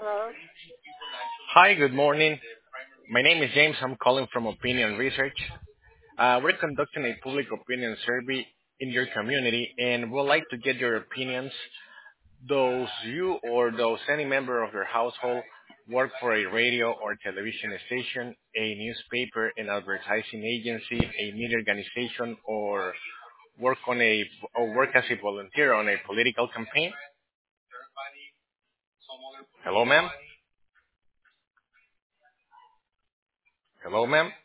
Hello. Hi, good morning. My name is James. I'm calling from Opinion Research. We're conducting a public opinion survey in your community and would like to get your opinions. Does you or does any member of your household work for a radio or television station, a newspaper, an advertising agency, a media organization, or work as a volunteer on a political campaign? Hello, ma'am. Hello, ma'am.